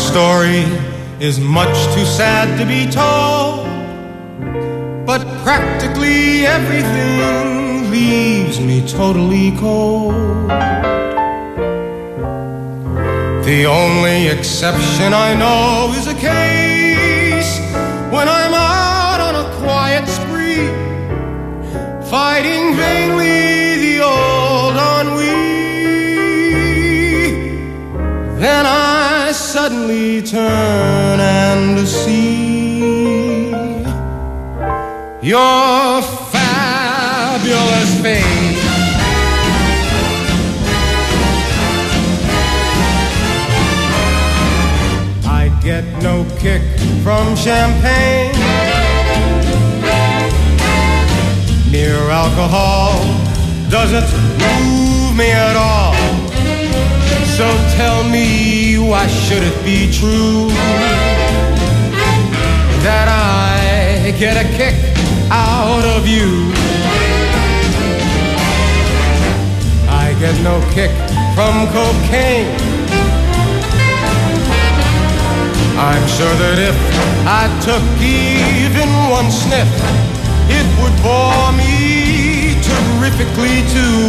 story is much too sad to be told, but practically everything leaves me totally cold. The only exception I know is a case when I'm out on a quiet spree, fighting vainly the old ennui. Then I suddenly turn and see your fabulous face. I get no kick from champagne. Mere alcohol doesn't move me at all. So tell me, why should it be true that I get a kick out of you? I get no kick from cocaine. I'm sure that if I took even one sniff, it would bore me terrifically too.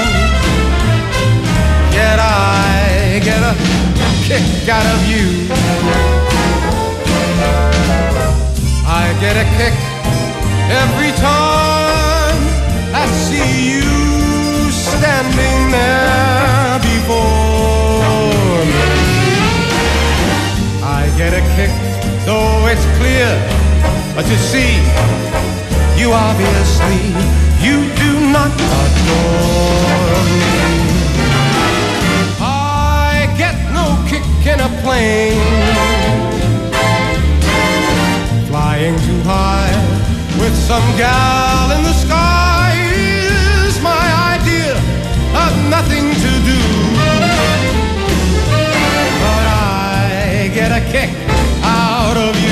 Yet I get a kick out of you. I get a kick every time I see you standing there before me. I get a kick, though it's clear to see you obviously, you do not adore me. In a plane, flying too high with some gal in the sky is my idea of nothing to do. But I get a kick out of you.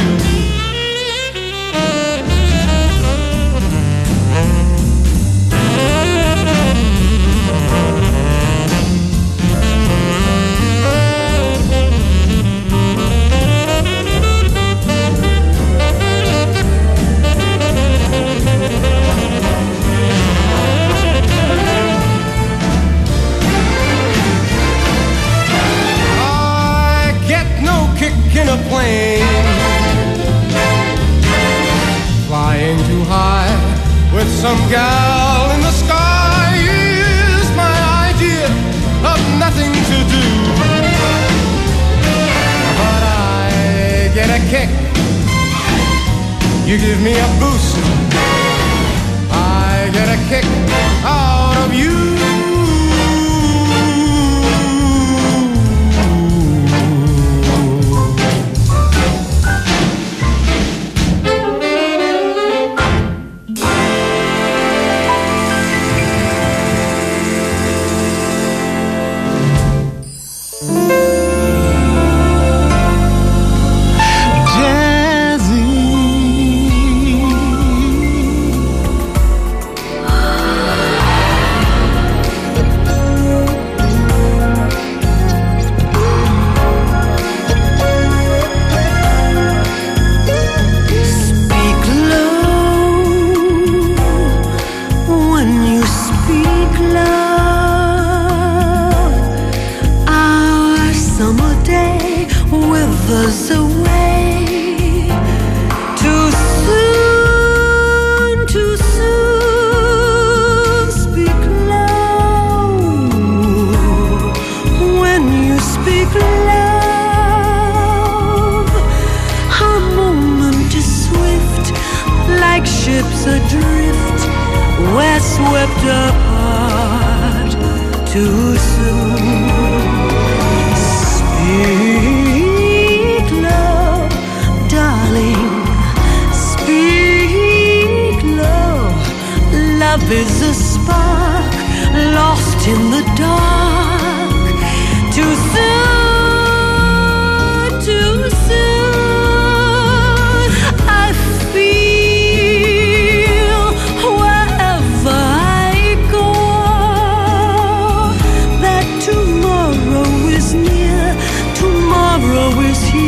In a plane, flying too high with some gal in the sky is my idea of nothing to do. But I get a kick, you give me a boost, I get a kick out of you. Is a spark lost in the dark. Too soon, too soon. I feel wherever I go that tomorrow is near, tomorrow is here.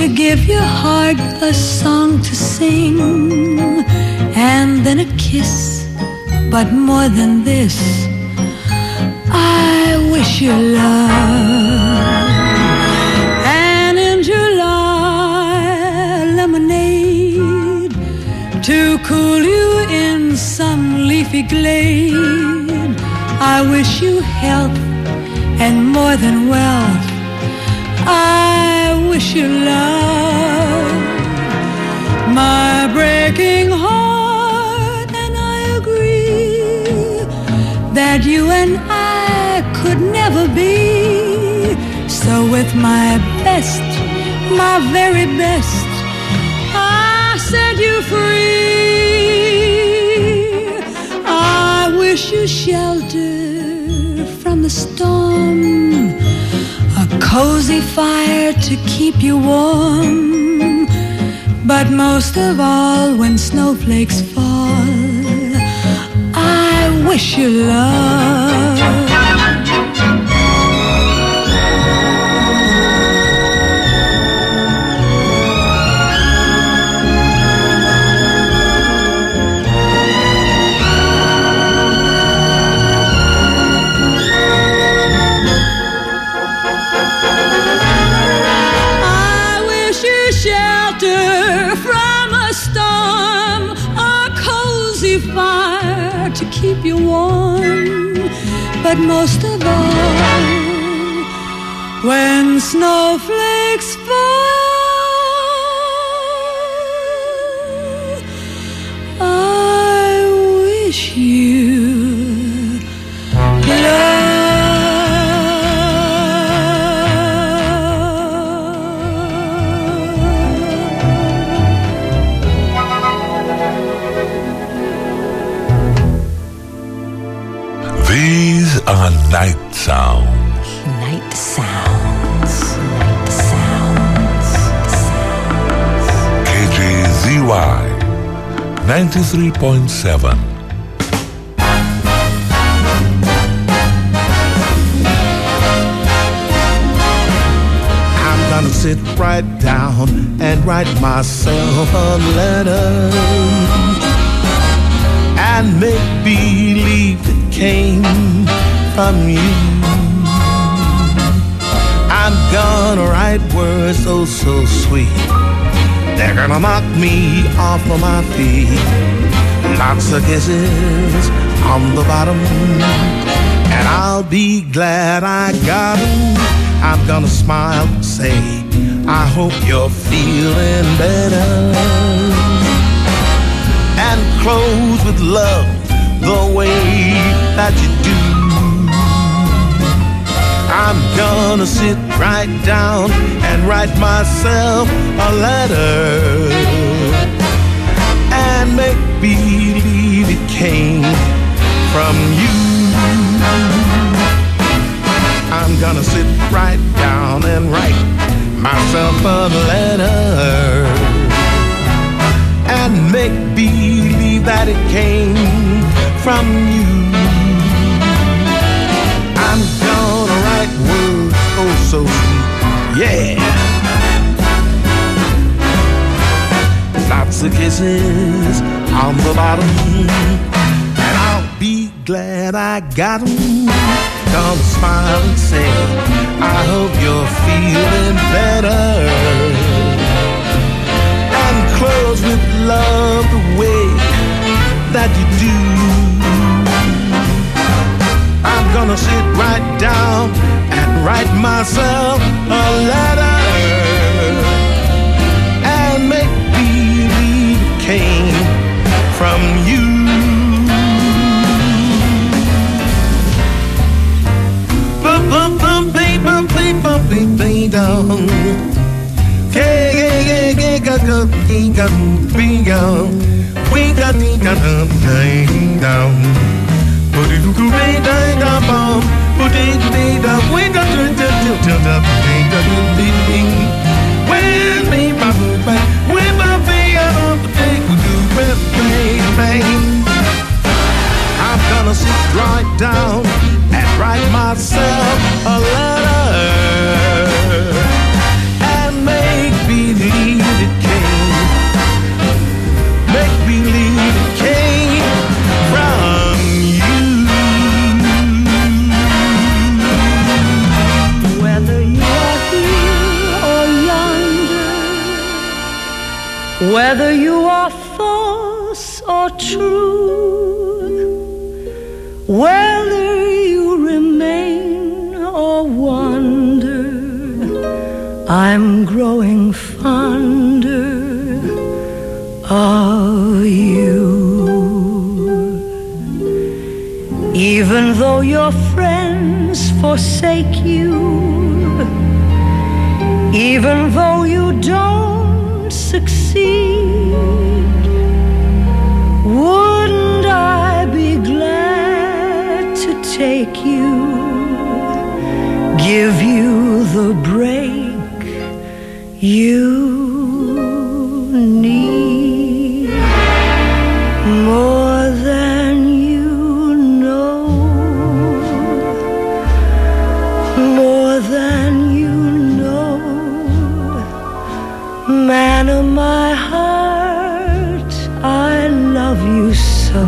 give your heart a song to sing, and then a kiss, but more than this, I wish you love. And in July, lemonade to cool you in some leafy glade. I wish you health and more than wealth. I wish you love. My breaking heart and I agree that you and I could never be. So with my best, my very best, I set you free. I wish you shelter from the storm, a cozy fire to keep you warm, but most of all, when snowflakes fall, I wish you love. To keep you warm, but most of all, when snowflakes fall, I wish you love. These are night sounds. Night sounds. Night sounds. KJZY 93.7. I'm gonna sit right down and write myself a letter and make believe it came from you. I'm gonna write words oh so sweet, they're gonna knock me off of my feet. Lots of kisses on the bottom, and I'll be glad I got 'em. I'm gonna smile and say, I hope you're feeling better, and close with love the way that you do. I'm gonna sit right down and write myself a letter and make believe it came from you. I'm gonna sit right down and write myself a letter and make believe that it came from you. I'm gonna write words oh so sweet, yeah. Lots of kisses on the bottom, and I'll be glad I got 'em. Gonna smile and say, I hope you're feeling better, and close with love the way that you do. I'm gonna sit right down and write myself a letter and make believe it came from you. Bum bum bum bing bum bing bum bing bing dong. Yeah yeah yeah yeah ga ga ding ga bing dong. We got ding ga ding dong. When I'm gonna sit right down and write myself a letter and make believe Whether you are false or true, whether you remain or wander, I'm growing fonder of you. Even though your friends forsake you, even though you don't succeed, wouldn't I be glad to take you, give you the break you need, more than you know, more than you know. Man of my heart, I love you so.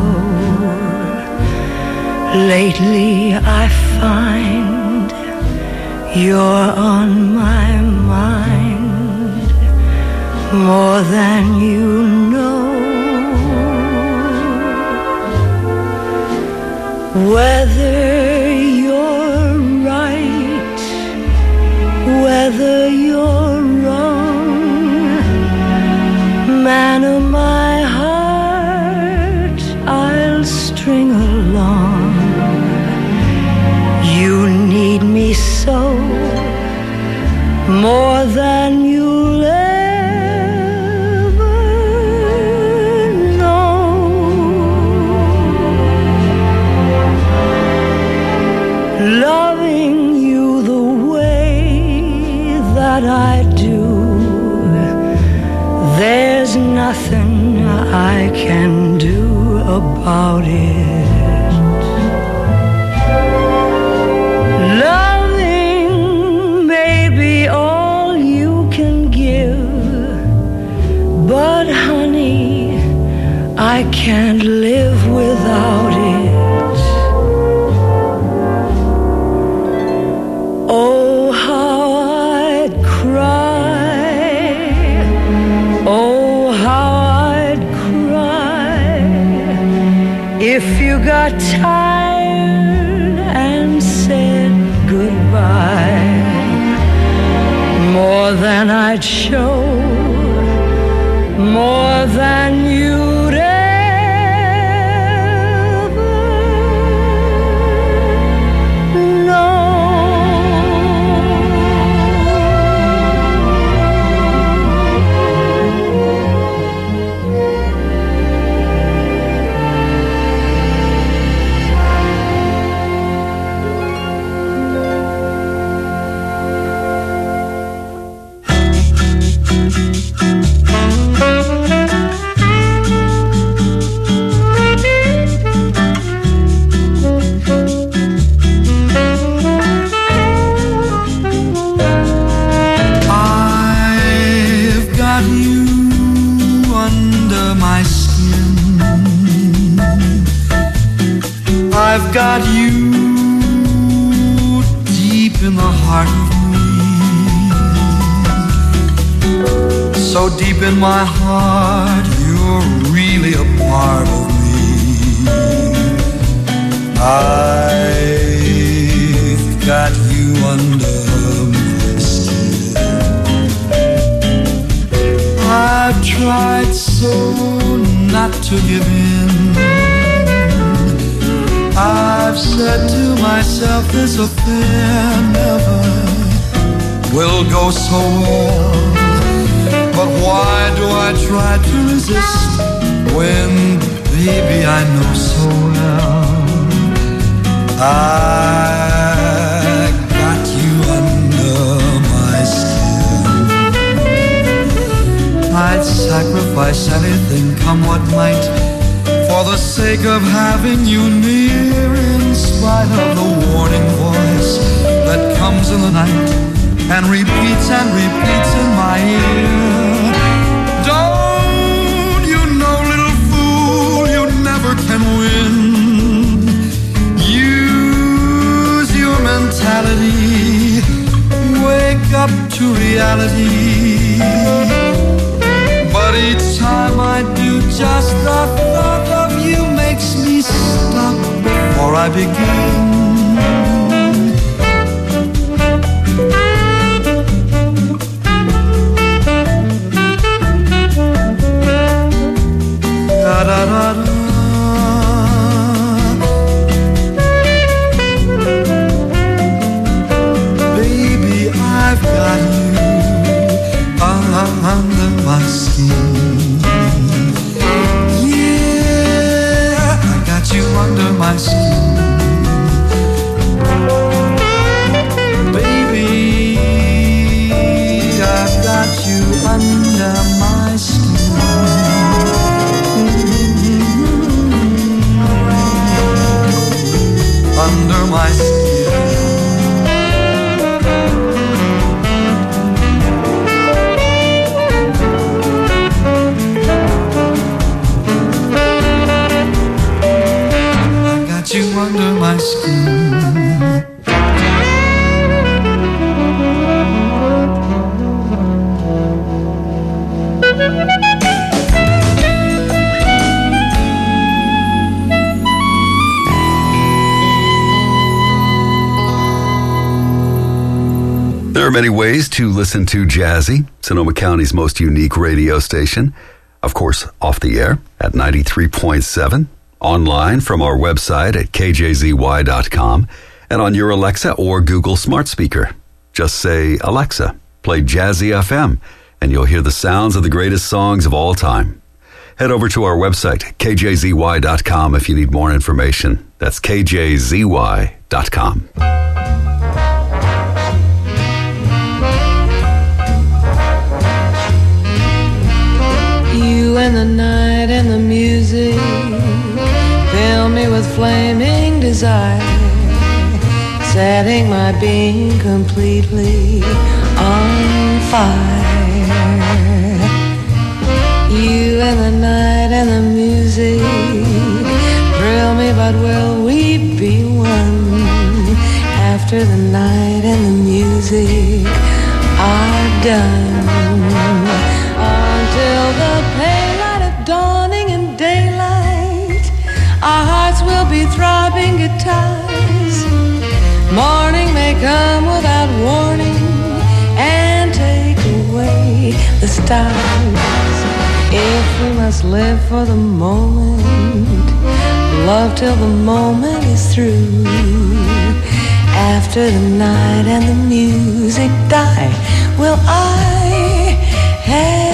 Lately I find you're on my mind, more than you know. Whether you're right, whether you're wrong, man of my heart, I'll string along. You need me so, more than you'll ever know. Loving you the way that I do, there's nothing I can do about it. Loving may be all you can give, but honey, I can't live without it. Oh, how I'd cry, oh, how I'd cry if you got tired and said goodbye. More than I'd show, more than you'd ever know. I've got you deep in the heart of me, so deep in my heart, you're really a part of me. I've got you under my skin. I've tried so not to give in. I've said to myself, this affair never will go so well. But why do I try to resist when, baby, I know so well I got you under my skin. I'd sacrifice anything, come what might, for the sake of having you near, in spite of the warning voice that comes in the night and repeats in my ear. Don't you know, little fool, you never can win. Use your mentality, wake up to reality. But each Just the thought of you makes me stop before I begin. Da-da-da-da. Baby, I've got you under my skin. Yeah, I got you under my skin. Baby, I've got you under my skin. Under my skin. You under my skin. There are many ways to listen to Jazzy, Sonoma County's most unique radio station. Of course, off the air at 93.7. Online from our website at kjzy.com and on your Alexa or Google smart speaker. Just say, Alexa, play Jazzy FM, and you'll hear the sounds of the greatest songs of all time. Head over to our website, kjzy.com, if you need more information. That's kjzy.com. You and the night and the music fill me with flaming desire, setting my being completely on fire. You and the night and the music thrill me, but will we be one after the night and the music are done? Until the pale light of dawning and daylight, our hearts will be throbbing guitars. Morning may come without warning and take away the stars. If we must live for the moment, love till the moment is through. After the night and the music die, will I have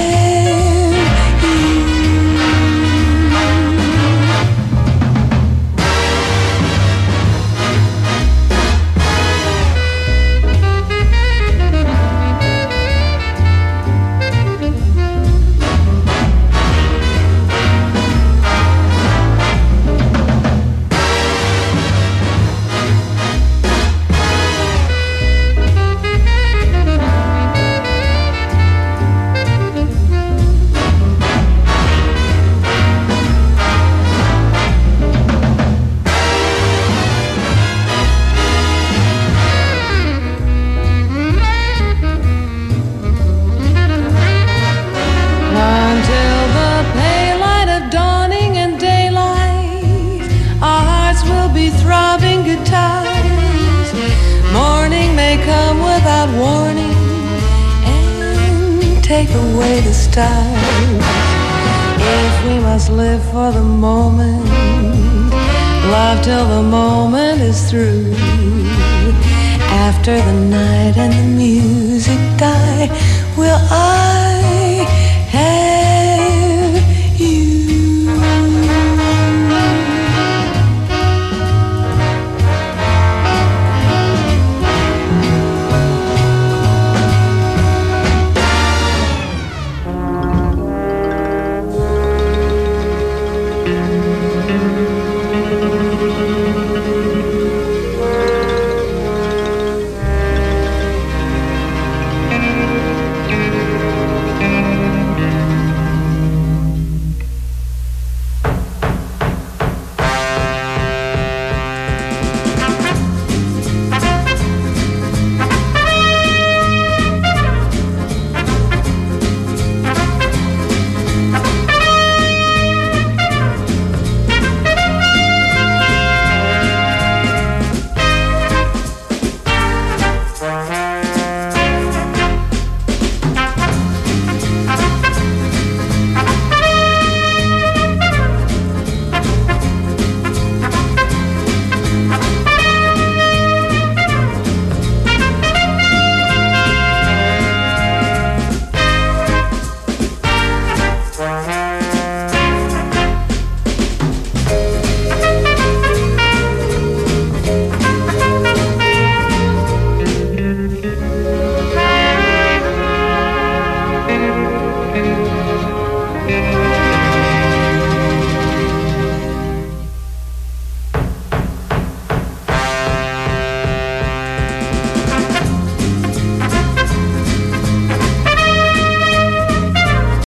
take away the stars. If we must live for the moment, love till the moment is through. After the night and the music die, will I